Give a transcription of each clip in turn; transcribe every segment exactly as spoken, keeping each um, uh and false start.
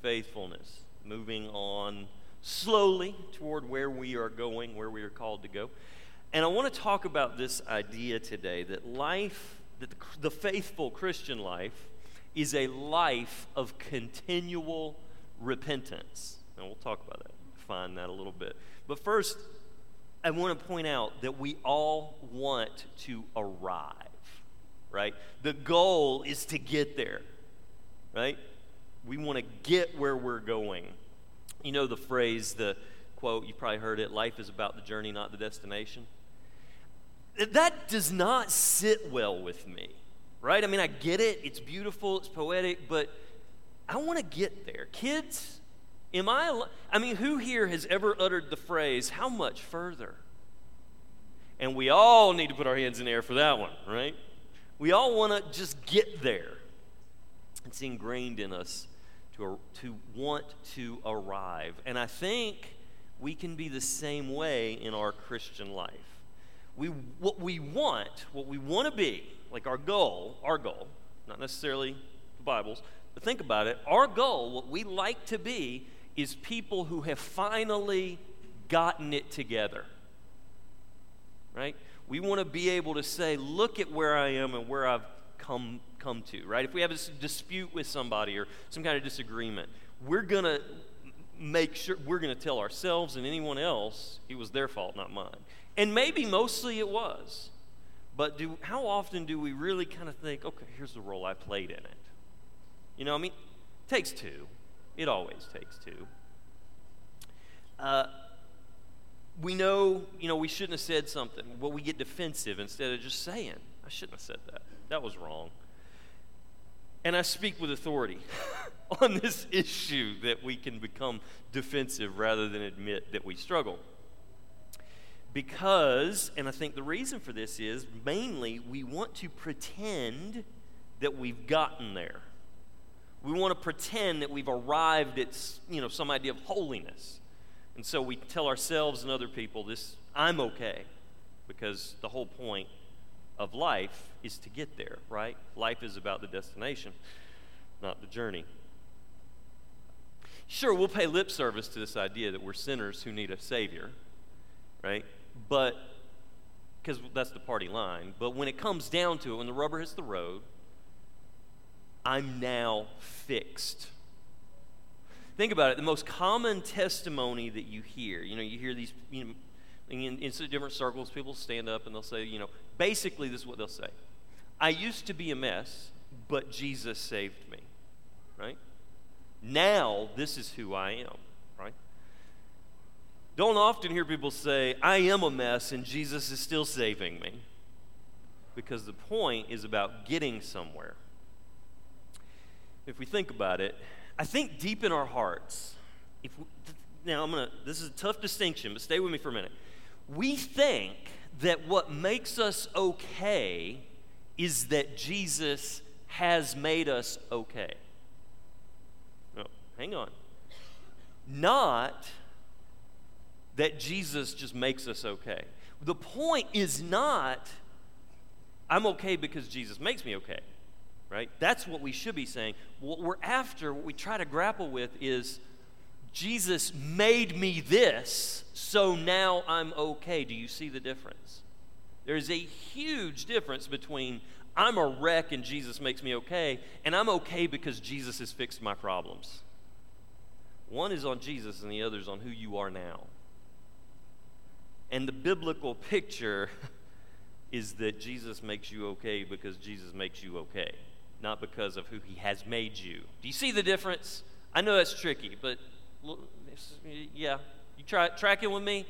faithfulness, moving on slowly toward where we are going, where we are called to go. And I want to talk about this idea today that life, that the, the faithful Christian life is a life of continual repentance. And we'll talk about that, define that a little bit. But first, I want to point out that we all want to arrive, right? The goal is to get there, right? We want to get where we're going. You know the phrase, the quote, you probably heard it, life is about the journey, not the destination. That does not sit well with me, right? I mean, I get it, it's beautiful, it's poetic, but I want to get there. Kids, am I, al- I mean, who here has ever uttered the phrase, how much further? And we all need to put our hands in the air for that one, right? We all want to just get there. It's ingrained in us to, to want to arrive. And I think we can be the same way in our Christian life. We, what we want, what we want to be, like our goal, our goal, not necessarily the Bible's, but think about it, our goal, what we like to be, is people who have finally gotten it together, right? We want to be able to say, look at where I am and where I've come come to, right? If we have a dispute with somebody or some kind of disagreement, we're going to make sure, we're going to tell ourselves and anyone else it was their fault, not mine. And maybe mostly it was. But do how often do we really kind of think, okay, here's the role I played in it? You know, I mean, it takes two. It always takes two. Uh, we know, you know, we shouldn't have said something. Well, we get defensive instead of just saying, I shouldn't have said that. That was wrong. And I speak with authority on this issue that we can become defensive rather than admit that we struggle. Because, and I think the reason for this is, mainly, we want to pretend that we've gotten there. We want to pretend that we've arrived at, you know, some idea of holiness. And so we tell ourselves and other people this, I'm okay. Because the whole point of life is to get there, right? Life is about the destination, not the journey. Sure, we'll pay lip service to this idea that we're sinners who need a Savior, right? But, because that's the party line. But when it comes down to it, when the rubber hits the road, I'm now fixed. Think about it. The most common testimony that you hear, you know, you hear these, you know, in, in different circles, people stand up and they'll say, you know, basically this is what they'll say. I used to be a mess, but Jesus saved me, right? Now this is who I am, right? Don't often hear people say, I am a mess and Jesus is still saving me. Because the point is about getting somewhere. If we think about it, I think deep in our hearts, if we, now I'm gonna, this is a tough distinction, but stay with me for a minute. We think that what makes us okay is that Jesus has made us okay. No, hang on. Not that Jesus just makes us okay. The point is not, I'm okay because Jesus makes me okay, right? That's what we should be saying. What we're after, what we try to grapple with is, Jesus made me this, so now I'm okay. Do you see the difference? There's a huge difference between I'm a wreck and Jesus makes me okay, and I'm okay because Jesus has fixed my problems. One is on Jesus and the other is on who you are now. And the biblical picture is that Jesus makes you okay because Jesus makes you okay, not because of who he has made you. Do you see the difference? I know that's tricky, but yeah, you try track it with me.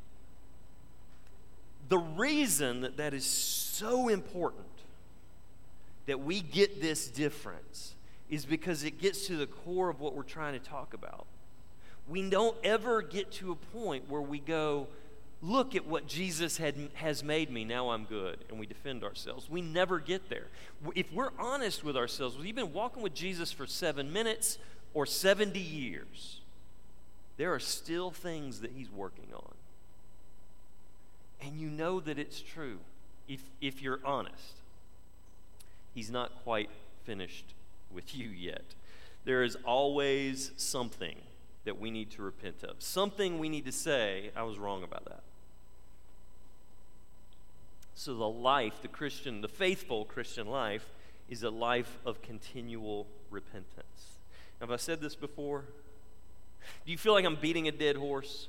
The reason that that is so important, that we get this difference, is because it gets to the core of what we're trying to talk about. We don't ever get to a point where we go, look at what Jesus had, has made me, now I'm good, and we defend ourselves. We never get there. If we're honest with ourselves, we've been walking with Jesus for seven minutes or seventy years, there are still things that he's working on. And you know that it's true if, if you're honest. He's not quite finished with you yet. there is always something that we need to repent of. Something we need to say, I was wrong about that. So the life, the Christian, the faithful Christian life, is a life of continual repentance. Now, have I said this before? Do you feel like I'm beating a dead horse?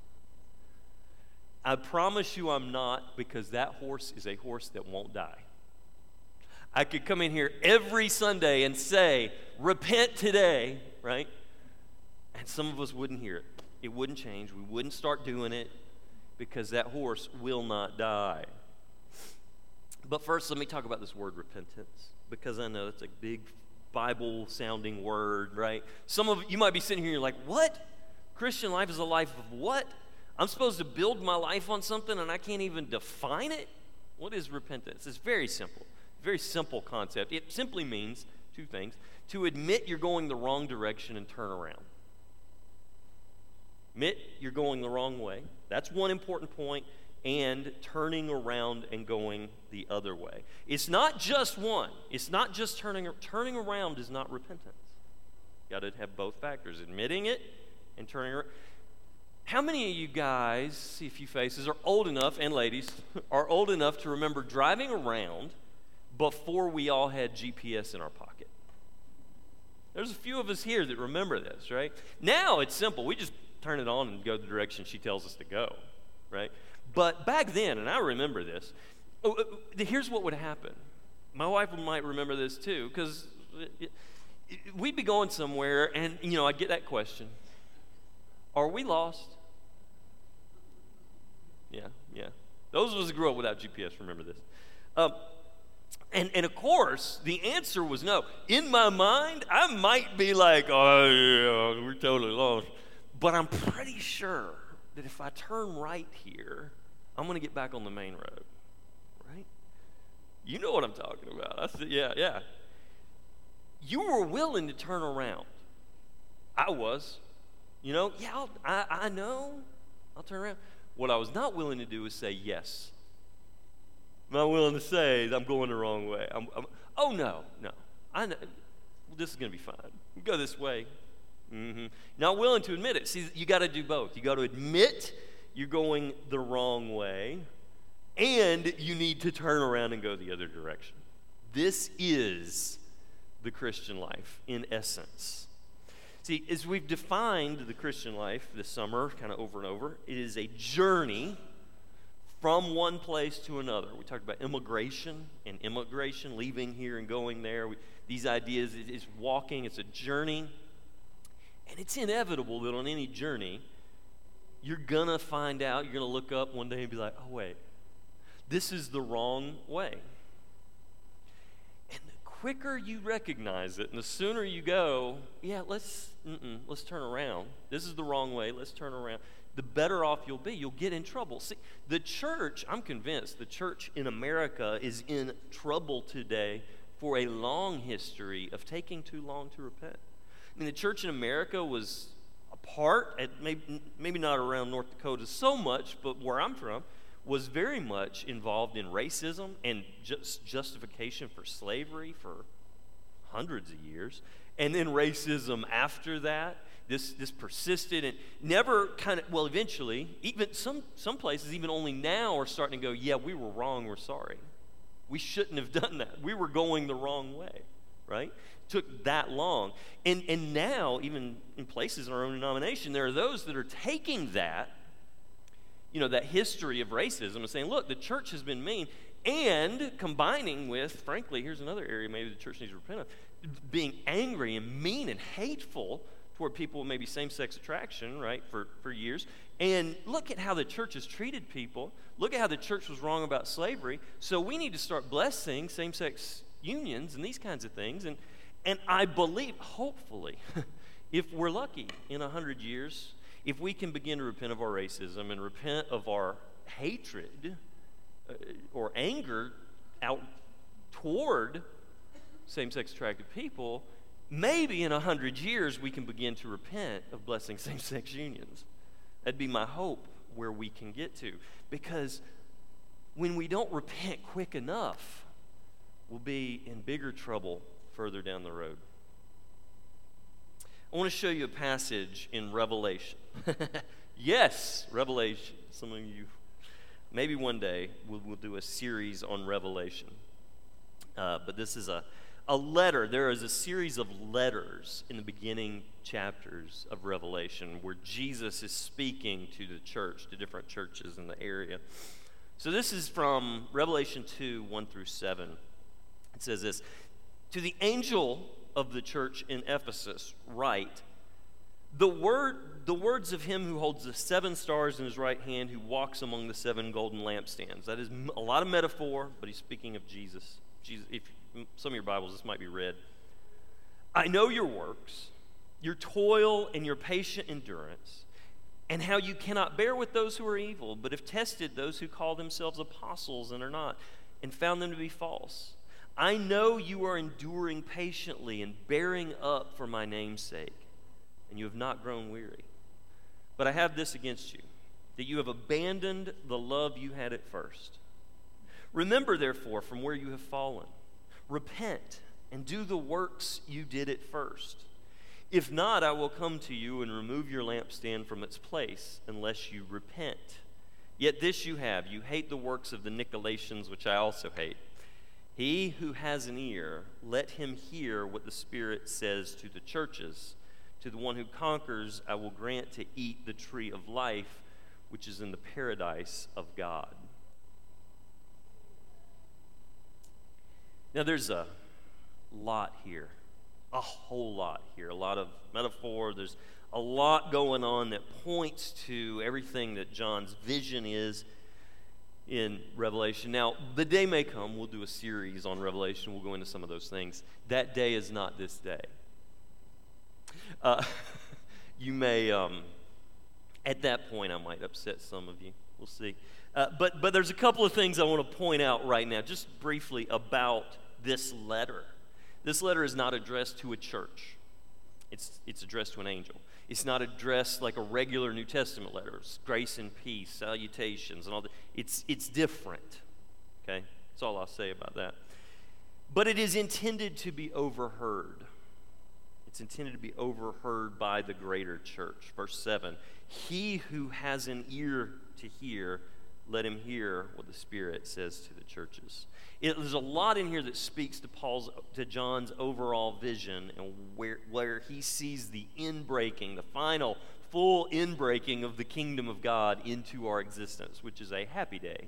I promise you I'm not, because that horse is a horse that won't die. I could come in here every Sunday and say, repent today, right? And some of us wouldn't hear it. It wouldn't change. We wouldn't start doing it because that horse will not die. But first, let me talk about this word repentance, because I know it's a big Bible-sounding word, right? Some of you might be sitting here and you're like, what? Christian life is a life of what? I'm supposed to build my life on something and I can't even define it? What is repentance? It's very simple. Very simple concept. It simply means two things: to admit you're going the wrong direction and turn around. Admit you're going the wrong way. That's one important point. And turning around and going the other way. It's not just one. It's not just turning turning around is not repentance. You got to have both factors: admitting it and turning around. How many of you guys, see a few faces, are old enough, and ladies, are old enough to remember driving around before we all had G P S in our pocket? There's a few of us here that remember this, right? Now it's simple. We just turn it on and go the direction she tells us to go, right? But back then, and I remember this, here's what would happen. My wife might remember this too, because we'd be going somewhere, and, you know, I'd get that question: are we lost? Yeah, yeah. Those of us who grew up without G P S remember this. Um, and, and, of course, the answer was no. In my mind, I might be like, oh, yeah, we're totally lost. But I'm pretty sure that if I turn right here, I'm going to get back on the main road, right? You know what I'm talking about. I said, yeah, yeah. You were willing to turn around. I was. You know, yeah, I'll, I, I know. I'll turn around. What I was not willing to do is say yes. I'm not willing to say that I'm going the wrong way. I'm, I'm, oh, no, no. I know. This is going to be fine. We go this way. Mm-hmm. Not willing to admit it. See, you got to do both. You got to admit you're going the wrong way, and you need to turn around and go the other direction. This is the Christian life in essence. See, as we've defined the Christian life this summer, kind of over and over, it is a journey from one place to another. We talked about immigration and immigration, leaving here and going there. We, these ideas, it is walking, it's a journey. And it's inevitable that on any journey, you're going to find out, you're going to look up one day and be like, oh, wait, this is the wrong way. And the quicker you recognize it and the sooner you go, yeah, let's, mm-mm, let's turn around. This is the wrong way. Let's turn around. The better off you'll be. You'll get in trouble. See, the church, I'm convinced, the church in America is in trouble today for a long history of taking too long to repent. I mean, the church in America was apart, at maybe, maybe not around North Dakota so much, but where I'm from, was very much involved in racism and just justification for slavery for hundreds of years. And then racism after that, this this persisted and never kind of, well, eventually, even some, some places, even only now, are starting to go, yeah, we were wrong, we're sorry. We shouldn't have done that. We were going the wrong way, right? Took that long. And and now, even in places in our own denomination, there are those that are taking that, you know, that history of racism and saying, look, the church has been mean, and combining with, frankly, here's another area maybe the church needs to repent of, being angry and mean and hateful toward people with maybe same-sex attraction, right, for, for years. And look at how the church has treated people. Look at how the church was wrong about slavery. So we need to start blessing same-sex unions and these kinds of things. And And I believe, hopefully, if we're lucky in a hundred years, if we can begin to repent of our racism and repent of our hatred uh, or anger out toward same-sex attracted people, maybe in a hundred years we can begin to repent of blessing same-sex unions. That'd be my hope where we can get to. Because when we don't repent quick enough, we'll be in bigger trouble further down the road. I want to show you a passage in Revelation. Yes, Revelation. Some of you, maybe one day we'll, we'll do a series on Revelation. Uh, but this is a, a letter. There is a series of letters in the beginning chapters of Revelation where Jesus is speaking to the church, to different churches in the area. So this is from Revelation two, one through seven. It says this, "To the angel of the church in Ephesus write, the word, the words of him who holds the seven stars in his right hand, who walks among the seven golden lampstands." That is a lot of metaphor, but he's speaking of Jesus. Jesus, if some of your Bibles, this might be read. "I know your works, your toil and your patient endurance, and how you cannot bear with those who are evil, but have tested those who call themselves apostles and are not, and found them to be false. I know you are enduring patiently and bearing up for my name's sake, and you have not grown weary. But I have this against you, that you have abandoned the love you had at first. Remember, therefore, from where you have fallen. Repent and do the works you did at first. If not, I will come to you and remove your lampstand from its place, unless you repent. Yet this you have, you hate the works of the Nicolaitans, which I also hate. He who has an ear, let him hear what the Spirit says to the churches. To the one who conquers, I will grant to eat the tree of life, which is in the paradise of God." Now there's a lot here, a whole lot here, a lot of metaphor. There's a lot going on that points to everything that John's vision is in Revelation. Now, the day may come, we'll do a series on Revelation, we'll go into some of those things. That day is not this day. Uh, you may, um, at that point, I might upset some of you. We'll see. Uh, but, but there's a couple of things I want to point out right now, just briefly about this letter. This letter is not addressed to a church. It's, it's addressed to an angel. It's not addressed like a regular New Testament letter. It's grace and peace, salutations, and all that. It's, it's different, okay? That's all I'll say about that. But it is intended to be overheard. It's intended to be overheard by the greater church. Verse seven, "He who has an ear to hear, let him hear what the Spirit says to the churches." It, there's a lot in here that speaks to Paul's, to John's overall vision and where, where he sees the inbreaking, the final full inbreaking of the kingdom of God into our existence, which is a happy day.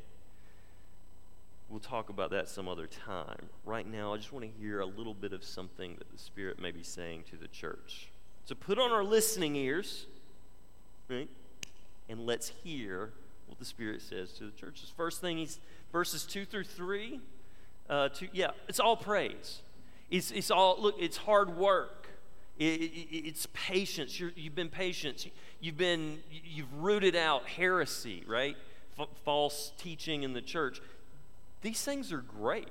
We'll talk about that some other time. Right now, I just want to hear a little bit of something that the Spirit may be saying to the church. So put on our listening ears, right? And let's hear what the Spirit says to the churches. First thing, he's verses two through three. Uh, to, yeah, it's all praise. It's it's all look. It's hard work. It, it, it's patience. You're, you've been patient. You've been you've rooted out heresy, right? F- false teaching in the church. These things are great,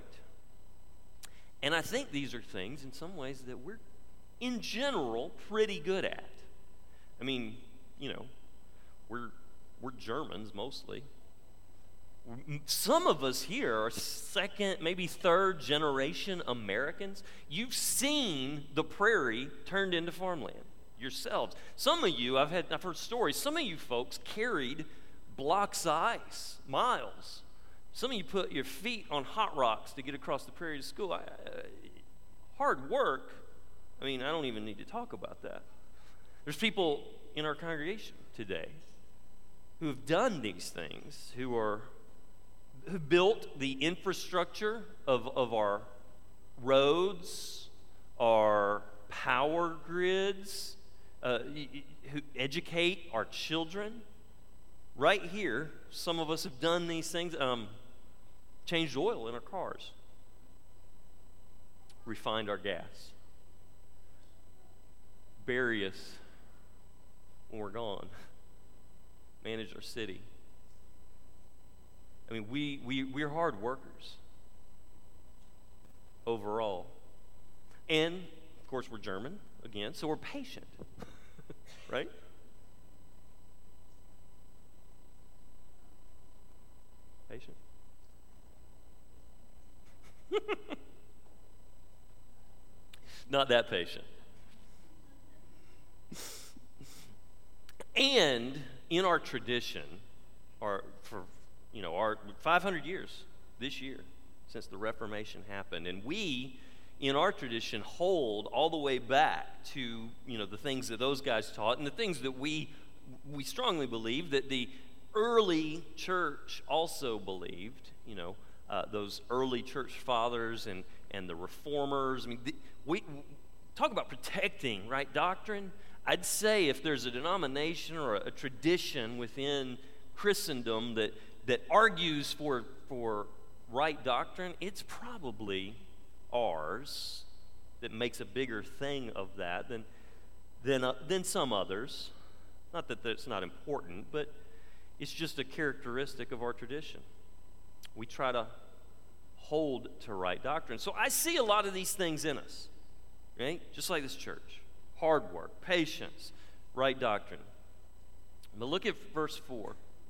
and I think these are things in some ways that we're, in general, pretty good at. I mean, you know, we're we're Germans mostly. Some of us here are second, maybe third generation Americans. You've seen the prairie turned into farmland yourselves. Some of you, I've had, I've heard stories. Some of you folks carried blocks of ice, miles. Some of you put your feet on hot rocks to get across the prairie to school. I, uh, hard work. I mean, I don't even need to talk about that. There's people in our congregation today who have done these things, who are who built the infrastructure of, of our roads, our power grids, uh, who educate our children. Right here, some of us have done these things, um, changed oil in our cars, refined our gas, bury us when we're gone, manage our city. I mean, we, we, we're hard workers overall. And, of course, we're German, again, so we're patient, right? Patient. Not that patient. And in our tradition, our, for you know, our five hundred years this year since the Reformation happened, and we, in our tradition, hold all the way back to, you know, the things that those guys taught and the things that we we strongly believe that the early church also believed. You know, uh, those early church fathers and and the reformers. I mean, the, we talk about protecting right doctrine. I'd say if there's a denomination or a, a tradition within Christendom that that argues for for right doctrine, it's probably ours, that makes a bigger thing of that than than uh, than some others. Not that that's not important, but it's just a characteristic of our tradition. We try to hold to right doctrine. So I see a lot of these things in us, right? Just like this church. Hard work, patience, right doctrine. But look at verse four.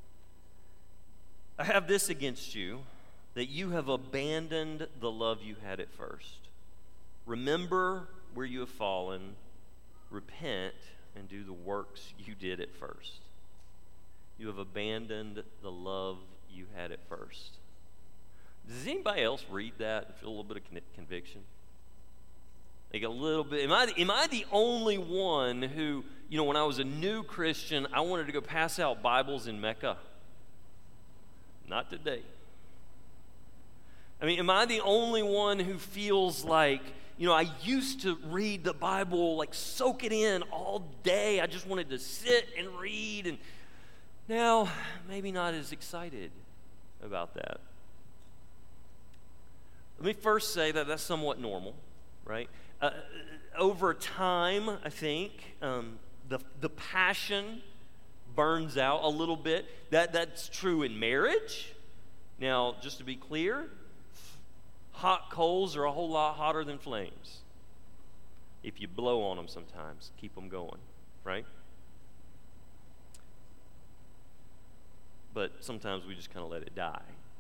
I have this against you, that you have abandoned the love you had at first. Remember where you have fallen, repent, and do the works you did at first. You have abandoned the love you had at first. Does anybody else read that and feel a little bit of con- conviction? Like a little bit. Am I, am I the only one who, you know, when I was a new Christian, I wanted to go pass out Bibles in Mecca? Not today. I mean, am I the only one who feels like, you know, I used to read the Bible, like soak it in all day. I just wanted to sit and read, and now maybe not as excited about that. Let me first say that that's somewhat normal, right? Uh, over time, I think, um, the the passion burns out a little bit. That that's true in marriage. Now, just to be clear, hot coals are a whole lot hotter than flames. If you blow on them sometimes, keep them going, right? But sometimes we just kind of let it die.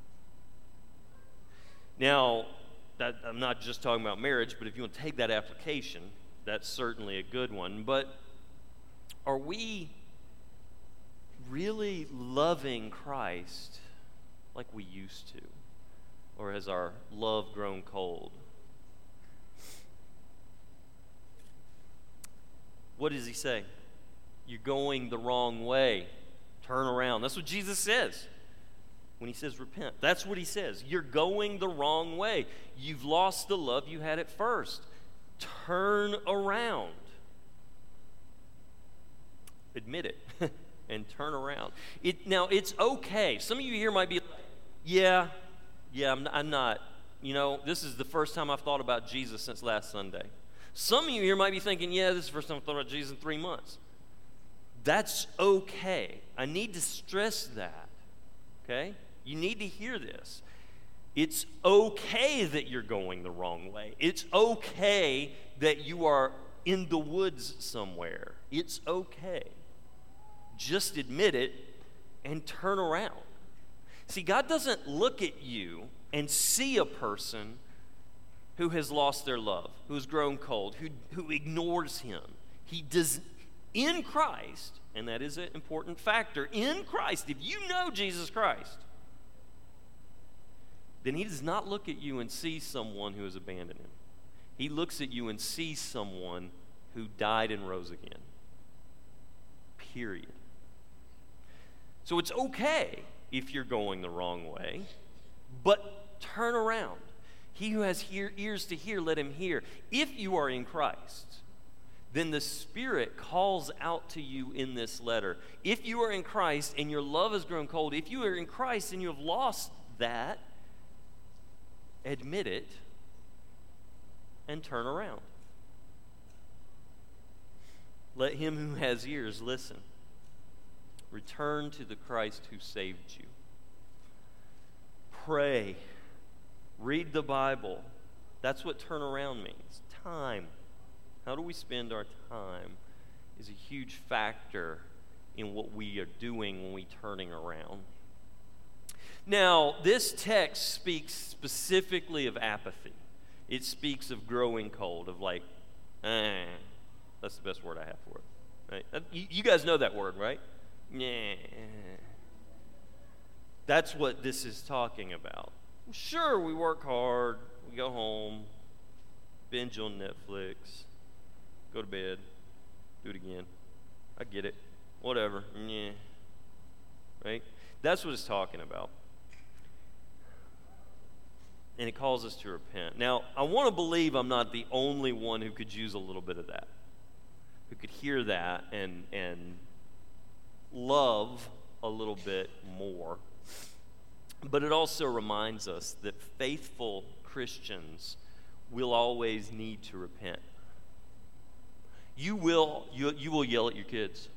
Now, that, I'm not just talking about marriage, but if you want to take that application, that's certainly a good one. But are we really loving Christ like we used to? Or has our love grown cold? What does he say? You're going the wrong way. Turn around. That's what Jesus says when he says repent. That's what he says. You're going the wrong way. You've lost the love you had at first. Turn around. Admit it and turn around. It, now, it's okay. Some of you here might be like, yeah, yeah, I'm, I'm not. You know, this is the first time I've thought about Jesus since last Sunday. Some of you here might be thinking, yeah, this is the first time I've thought about Jesus in three months. That's okay. I need to stress that, okay? You need to hear this. It's okay that you're going the wrong way. It's okay that you are in the woods somewhere. It's okay. Just admit it and turn around. See, God doesn't look at you and see a person who has lost their love, who has grown cold, who, who ignores him. He does, in Christ, and that is an important factor, in Christ, if you know Jesus Christ, then he does not look at you and see someone who has abandoned him. He looks at you and sees someone who died and rose again. Period. So it's okay if you're going the wrong way, but turn around. He who has hear, ears to hear, let him hear. If you are in Christ, then the Spirit calls out to you in this letter. If you are in Christ and your love has grown cold, if you are in Christ and you have lost that, admit it and turn around. Let him who has ears listen. Return to the Christ who saved you. Pray. Read the Bible. That's what turn around means. Time. How do we spend our time is a huge factor in what we are doing when we're turning around. Now, this text speaks specifically of apathy. It speaks of growing cold, of like, eh, that's the best word I have for it. Right? You, you guys know that word, right? Yeah. That's what this is talking about. Sure, we work hard, we go home, binge on Netflix, go to bed, do it again. I get it. Whatever. Yeah. Right? That's what it's talking about. And it calls us to repent. Now, I want to believe I'm not the only one who could use a little bit of that, who could hear that and and love a little bit more. But it also reminds us that faithful Christians will always need to repent. You will you, you will yell at your kids.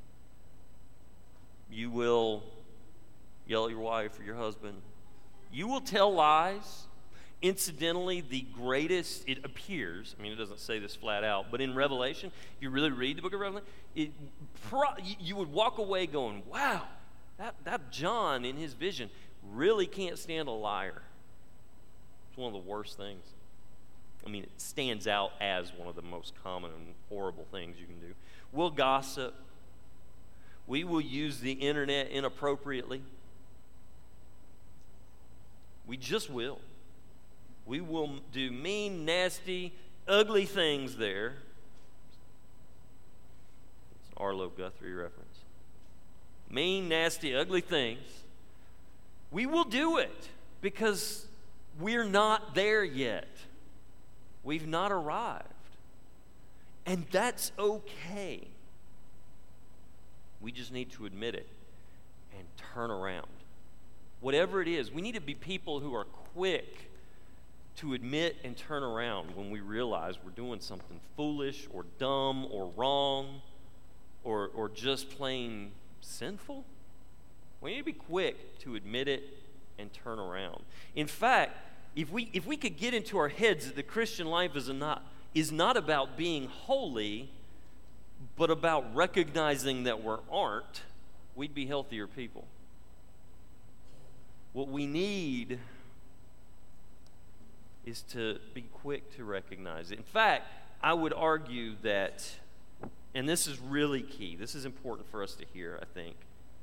You will yell at your wife or your husband. You will tell lies. Incidentally, the greatest, it appears, I mean, it doesn't say this flat out, but in Revelation, if you really read the book of Revelation, it, pro, you would walk away going, wow, that, that John in his vision really can't stand a liar. It's one of the worst things. I mean, it stands out as one of the most common and horrible things you can do. We'll gossip. We will use the internet inappropriately. We just will. We will do mean, nasty, ugly things there. It's an Arlo Guthrie reference. Mean, nasty, ugly things. We will do it because we're not there yet. We've not arrived. And that's okay. We just need to admit it and turn around. Whatever it is, we need to be people who are quick to admit and turn around when we realize we're doing something foolish or dumb or wrong or, or just plain sinful. We need to be quick to admit it and turn around. In fact, if we if we could get into our heads that the Christian life is not is not about being holy, but about recognizing that we aren't, we'd be healthier people. What we need is to be quick to recognize it. In fact, I would argue that, and this is really key, this is important for us to hear, I think.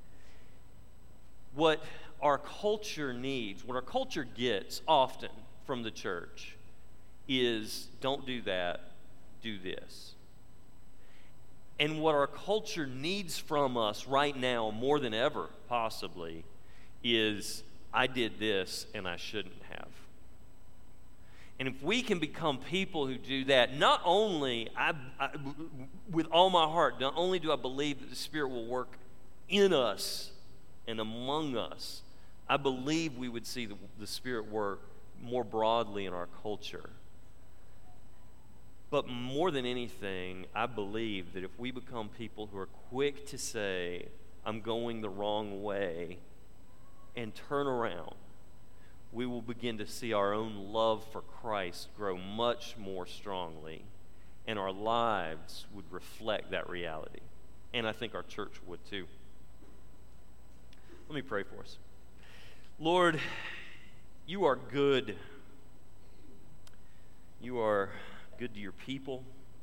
What our culture needs, what our culture gets often from the church is don't do that, do this. And what our culture needs from us right now, more than ever possibly, is I did this and I shouldn't have. And if we can become people who do that, not only, I, I, with all my heart, not only do I believe that the Spirit will work in us and among us, I believe we would see the, the Spirit work more broadly in our culture. But more than anything, I believe that if we become people who are quick to say, I'm going the wrong way, and turn around, we will begin to see our own love for Christ grow much more strongly, and our lives would reflect that reality. And I think our church would too. Let me pray for us. Lord, you are good. You are good to your people.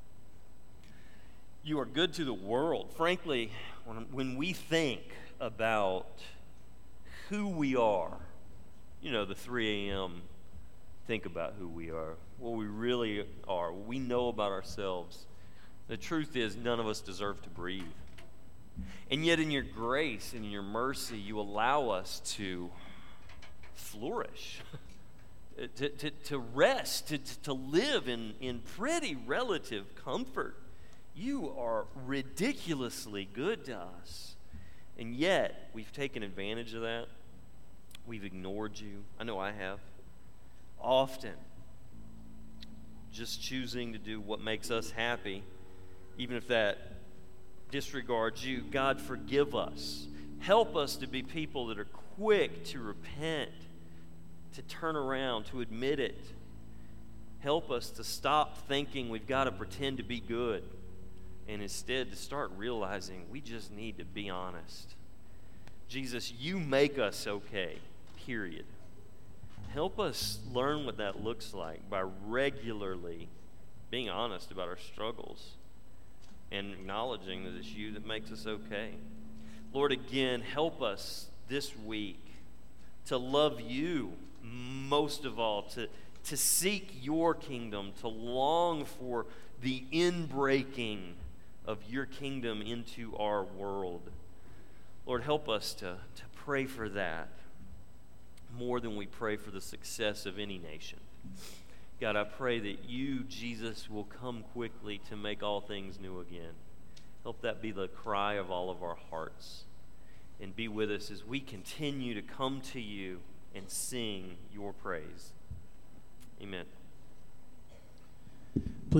You are good to the world. Frankly, when, when we think about who we are, you know, the three a.m. think about who we are, what we really are, what we know about ourselves. The truth is, none of us deserve to breathe. And yet in your grace and in your mercy, you allow us to flourish, to, to, to rest, to, to live in, in pretty relative comfort. You are ridiculously good to us. And yet, we've taken advantage of that. We've ignored you. I know I have. Often. Just choosing to do what makes us happy, even if that disregards you. God, forgive us. Help us to be people that are quick to repent, to turn around, to admit it. Help us to stop thinking we've got to pretend to be good, and instead to start realizing we just need to be honest. Jesus, you make us okay, period. Help us learn what that looks like by regularly being honest about our struggles and acknowledging that it's you that makes us okay. Lord, again, help us this week to love you most of all, to, to seek your kingdom, to long for the inbreaking of your kingdom into our world. Lord, help us to, to pray for that more than we pray for the success of any nation. God, I pray that you, Jesus, will come quickly to make all things new again. Help that be the cry of all of our hearts. And be with us as we continue to come to you and sing your praise. Amen.